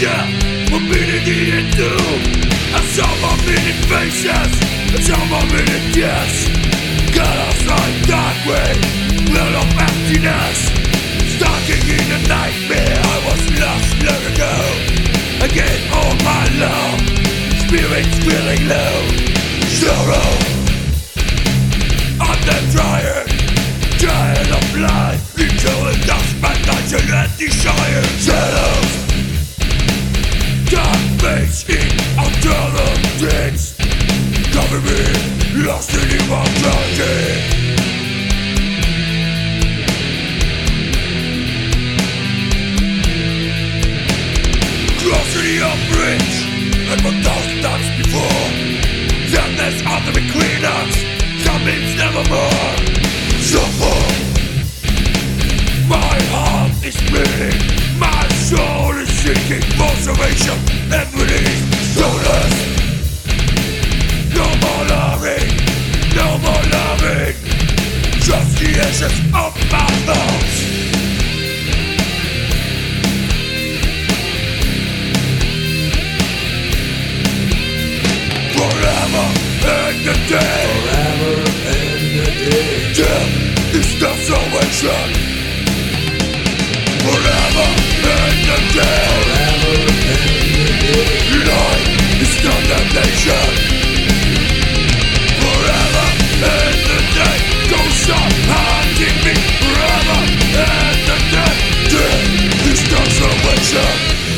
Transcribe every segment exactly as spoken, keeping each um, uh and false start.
death, we're beating the end doom. I saw my many faces, I saw my many deaths. Got outside that way, well of emptiness. Stalking in a nightmare, I was lost long ago. Again all my love, spirits feeling low. Sorrow, I'm then trying, tired of life. Until it does my nights and let desire shadows. Dark face in alternatives, cover me, lost in immortality. Crossing the bridge, like a thousand times before. Sadness under the cleaners, comings nevermore. So far, my heart is bleeding, my soul is seeking for salvation. Everything's soulless. No more loving, no more loving, just the ashes of my thoughts. Forever and a day, forever and a day. Death is the salvation. Forever and a day, forever and a day. Life is condemnation. Forever and a day, ghosts are haunting me. Forever and a day, death is the salvation.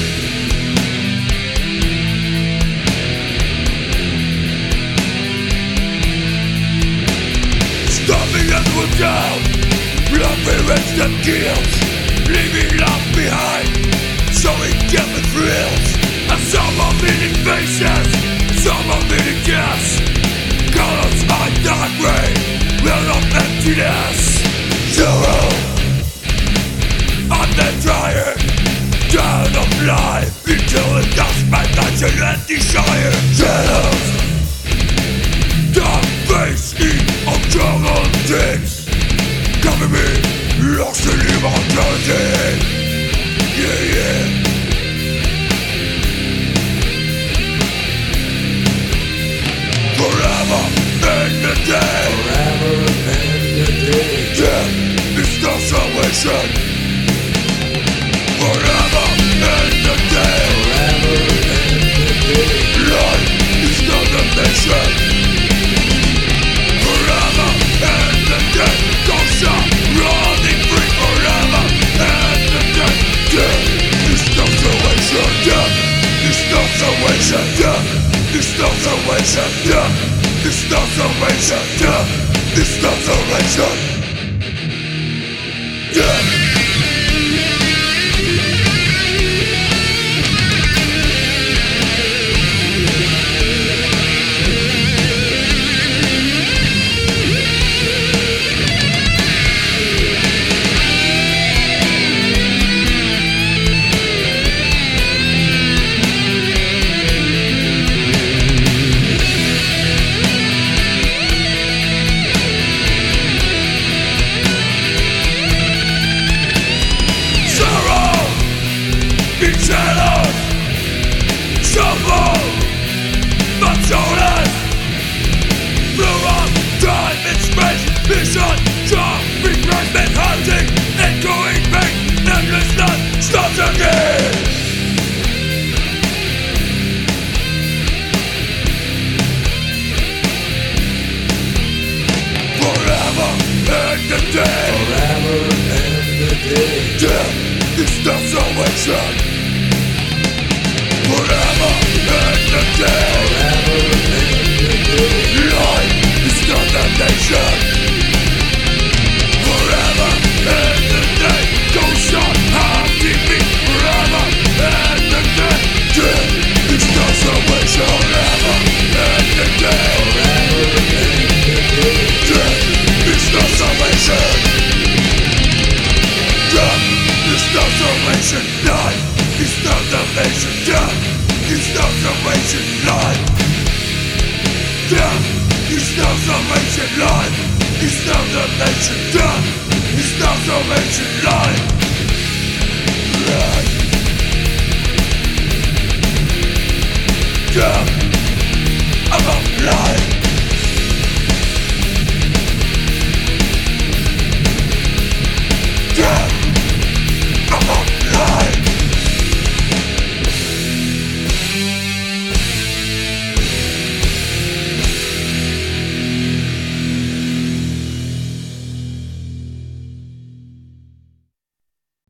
Stopping and look down, blood revenge and guilt. Leaving love behind, so it gave me thrills. I saw my many faces, saw my many deaths. Colors my dark gray, well of emptiness. Sorrow, I'm then trying, tired of life. Until it does my nights and let desire shadows. Dark face in alternatives, cover me, lost in immortality. Yeah, yeah. Forever and a day, forever and a day. Death is the salvation. Forever and a day, forever and a day. Life is condemnation. Forever and a day, ghosts are running free. Forever and a day, death is the salvation. Death is the salvation. Death is the salvation. Death is the salvation. Death is the salvation. Death. Vision, job, replacement, hunting, echoing pain, endless night starts again. Forever and a day, forever and a day. Death is the salvation. Forever and a day, forever and a day. Life is condemnation. Forever and a day, ghosts are haunting me. Forever and a day, death is the salvation. Forever and a day, forever and a day. Death is the salvation. Death is the salvation. Life is the salvation. Death is the salvation. Life. Death is the salvation. Life is the salvation. Death is the salvation. Life.